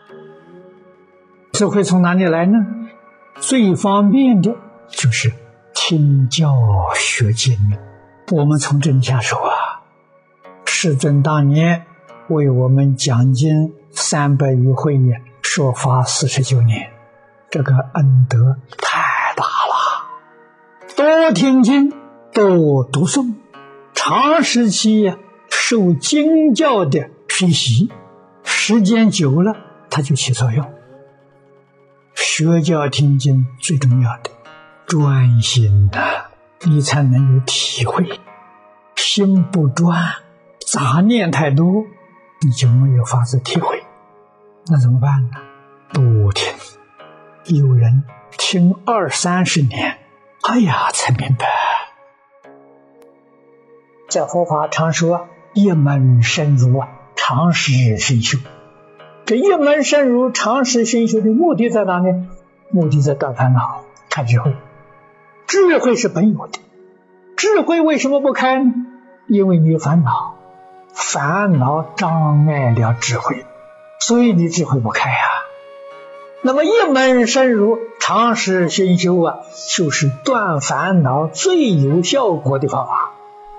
智慧从哪里来呢？最方便的就是听教学经。我们从这里下手啊，世尊当年为我们讲经300余会也，说法49年，这个恩德太大了。多听经，多读诵，长时期受经教的学习，时间久了它就起作用。学教听经最重要的专心你才能有体会。心不专，杂念太多，你就没有法子体会。那怎么办呢？多听。有人听20-30年，哎呀才明白。在佛法常说一门深入长时熏修。这一门深入长时熏修的目的在哪里？目的在断烦恼，开智慧。智慧是本有的，智慧为什么不开呢？因为你有烦恼，烦恼障碍了智慧，所以你智慧不开那么一门深入长时熏修就是断烦恼最有效果的方法。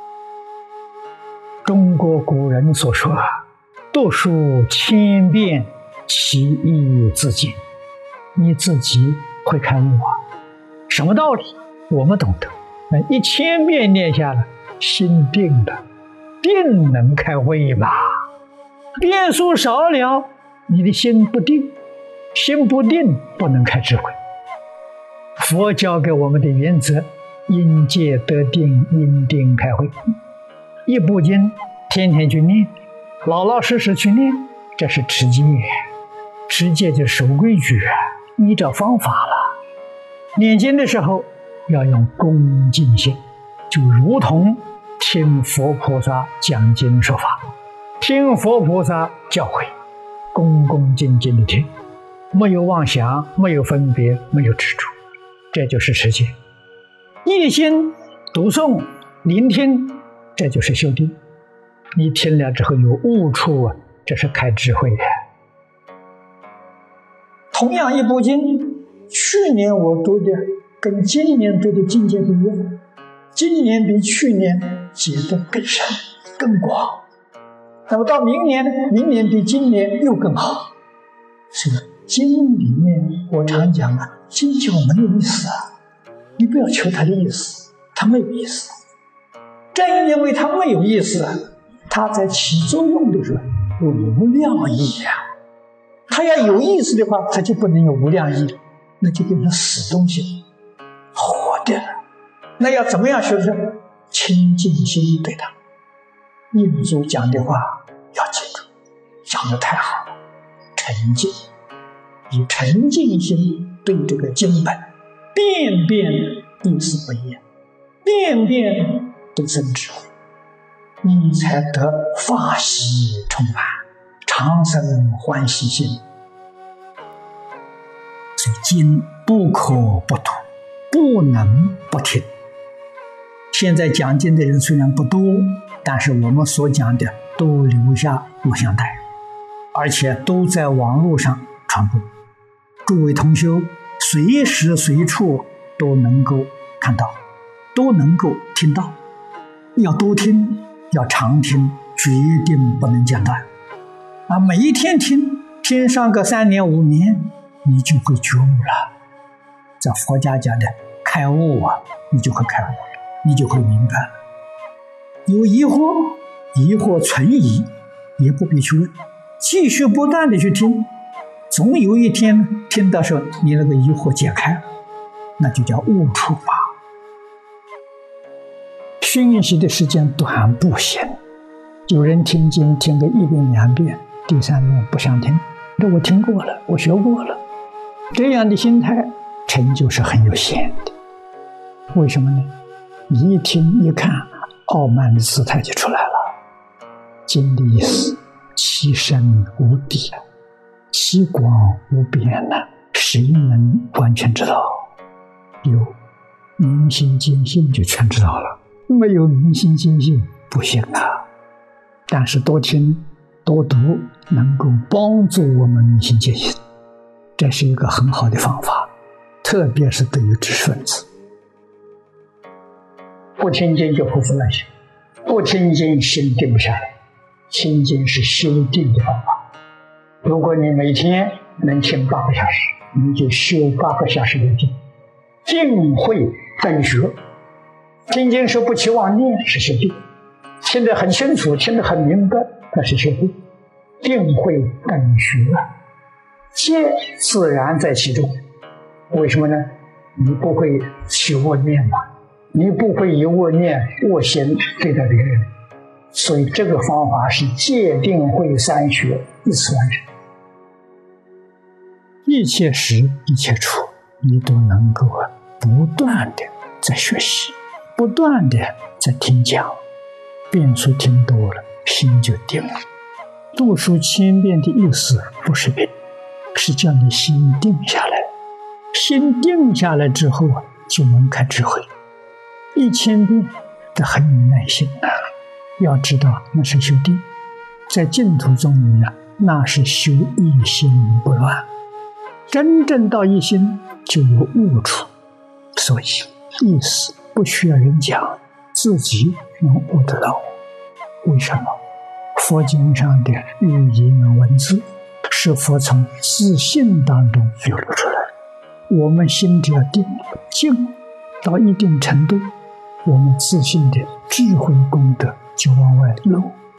中国古人所说读书千遍，其义自尽。你自己会开悟什么道理我们懂得，那1000遍念下来，心定了，定能开慧吧。遍数少了，你的心不定，心不定不能开智慧。佛教给我们的原则，因戒得定，因定开慧。一部经天天去念，老老实实去念，这是持戒。持戒就守规矩，依照方法了。念经的时候要用恭敬心，就如同听佛菩萨讲经说法，听佛菩萨教诲，恭恭敬敬的听，没有妄想，没有分别，没有执着，这就是持戒。一心读诵聆听，这就是修定。你听了之后有悟处这是开智慧的。同样一部经，去年我读的跟今年读的境界不一样，今年比去年解得更深更广，那么到明年呢？明年比今年又更好。所以经里面我常讲经教没有意思你不要求它的意思，它没有意思。正因为它没有意思它在起作用的时候无量义它要有意思的话，它就不能有无量义，那就变成死东西，活的了。那要怎么样学生？清净心对它。印祖讲的话要记住，讲得太好了。沉静，以沉静心对这个经本，遍遍意思不一样，遍遍都生智慧，你才得法喜充满，常生欢喜心。所以经不可不读，不能不听。现在讲经的人虽然不多，但是我们所讲的都留下录像带，而且都在网络上传播。诸位同修随时随处都能够看到，都能够听到。要多听，要常听，决定不能间断。每一天听上个3年5年，你就会觉悟了。在佛家讲的开悟你就会开悟了，你就会明白了。有疑惑存疑也不必去问，继续不断的去听，总有一天听到时候你那个疑惑解开了，那就叫悟处吧。熏习的时间短不行，有人听经听个1遍2遍，第3遍不想听，这我听过了，我学过了，这样的心态成就是很有限的。为什么呢？你一听一看，傲慢的姿态就出来了。经的意思，其深无底，其广无边谁能完全知道？有明心见性就全知道了，没有明心见性不行但是多听多读能够帮助我们明心见性，这是一个很好的方法，特别是对于知识分子。不听经就胡思乱想，不听经心定不下来。听经是修定的方法。如果你每天能听8个小时，你就修8个小时的定，定慧等学。听经说不起妄念是修定，听得很清楚，听得很明白，那是修定。定慧等学，戒自然在其中。为什么呢？你不会起恶念嘛，你不会以恶念恶行对待别人，所以这个方法是戒定慧三学一次完成。一切时一切处，你都能够不断的在学习，不断的在听讲，遍数听多了，心就定了。读书千遍的意思不是别的，是叫你心定下来。心定下来之后就能开智慧。1000遍这很有耐心啊，要知道那是修定，在净土中那是修一心不乱。真正到一心就有悟处，所以意思不需要人讲，自己能悟得到。为什么？佛经上的语言文字是佛从自信当中流露出来的。我们心只要定静到一定程度，我们自信的智慧功德就往外漏。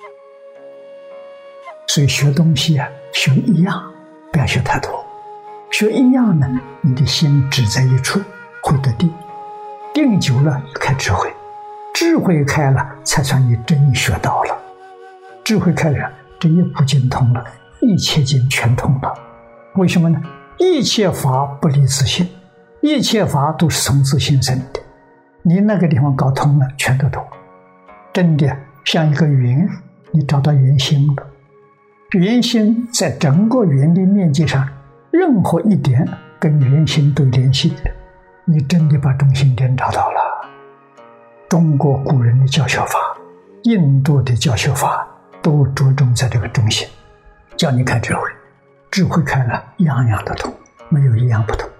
所以学东西学一样，不要学太多。学一样呢，你的心只在一处，会得定。定久了开智慧，智慧开了才算你真学到了。智慧开了，这一部经通了，一切经全通了。为什么呢？一切法不离自性，一切法都是从自性生的。你那个地方搞通了，全都通。真的像一个圆，你找到圆心了。圆心在整个圆的面积上，任何一点跟圆心都联系的，你真的把中心点找到了。中国古人的教学法，印度的教学法都着重在这个中心，叫你开智慧。智慧开了，样样都通，没有一样不通。